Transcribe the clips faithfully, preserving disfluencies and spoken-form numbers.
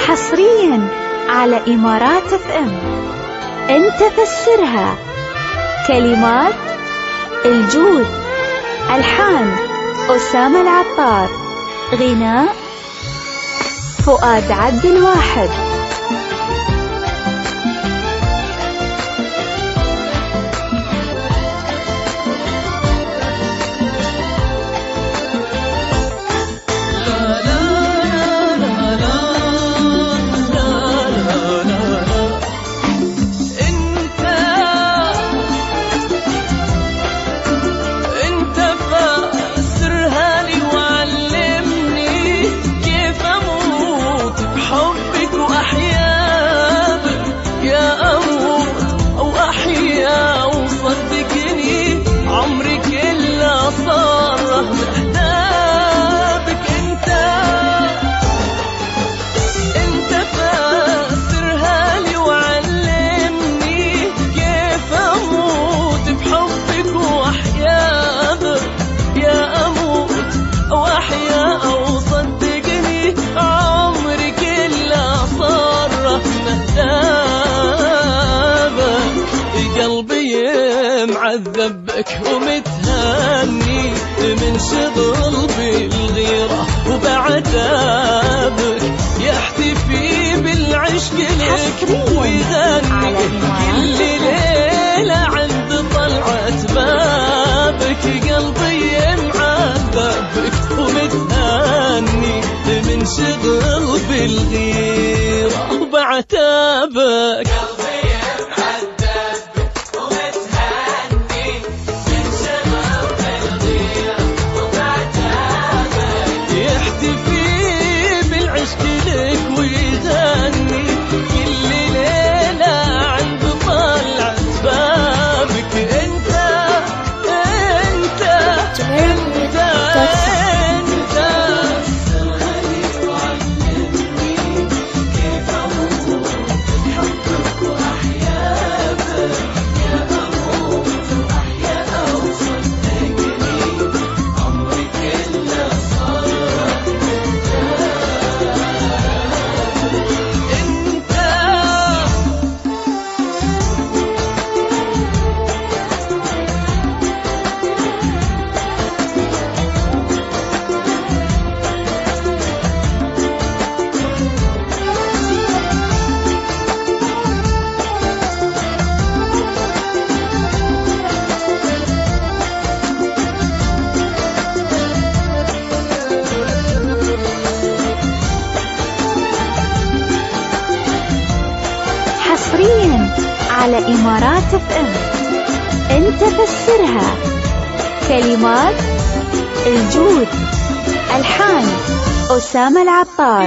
حصريا على إمارات اف ام. انت فسرها. كلمات الجود، ألحان أسامة العطار، غناء فؤاد عبد الواحد. معذبك ومتهني من شغل بالغيرة وبعذابك، يحتفي بالعشق لك ويغني كل ليلة عند طلعة بابك. قلبي معذبك ومتهني من شغل بالغيرة وبعذابك. حصريا على إمارات اف ام. انت فسرها. كلمات الجود، ألحان أسامة العطار.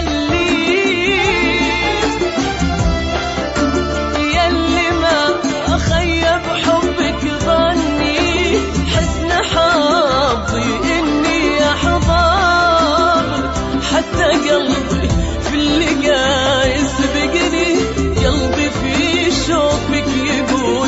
ياللي ما أخيب حبك ظني، حسن حظي إني أحضر، حتى قلبي في اللقاء يسبقني، قلبي في شوقك يقول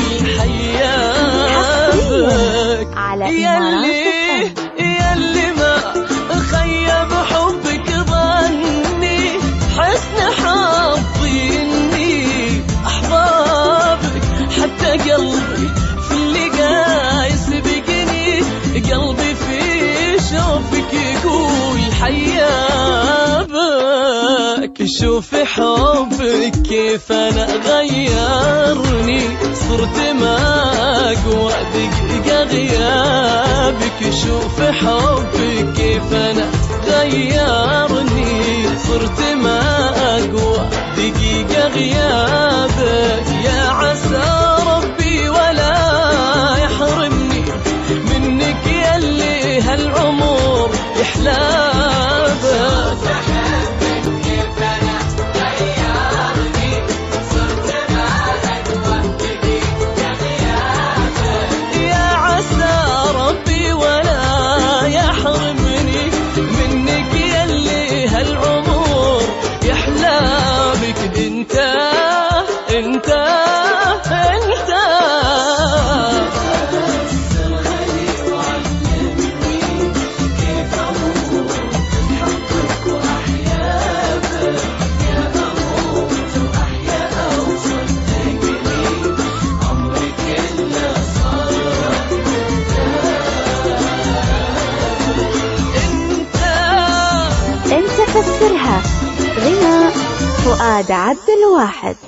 حياك. ياللي ياللي ما خيب حبك ظني، حسن حظي اني احبابك، حتى قلبي في اللقاء يسبقني، قلبي في شوقك يقول حياك. شوفي حبك كيف انا غيرني، صرت ما اقوى دقيقة غيابك. شوفي حبك كيف انا غيرني، صرت ما اقوى دقيقة غيابك. يا عسى ربي ولا يحرمني منك، ياللي هالعمر يحلابك. انت انت انت كيف اموت بحبك واحيا بك. تفسرها. غناء فؤاد عبد الواحد.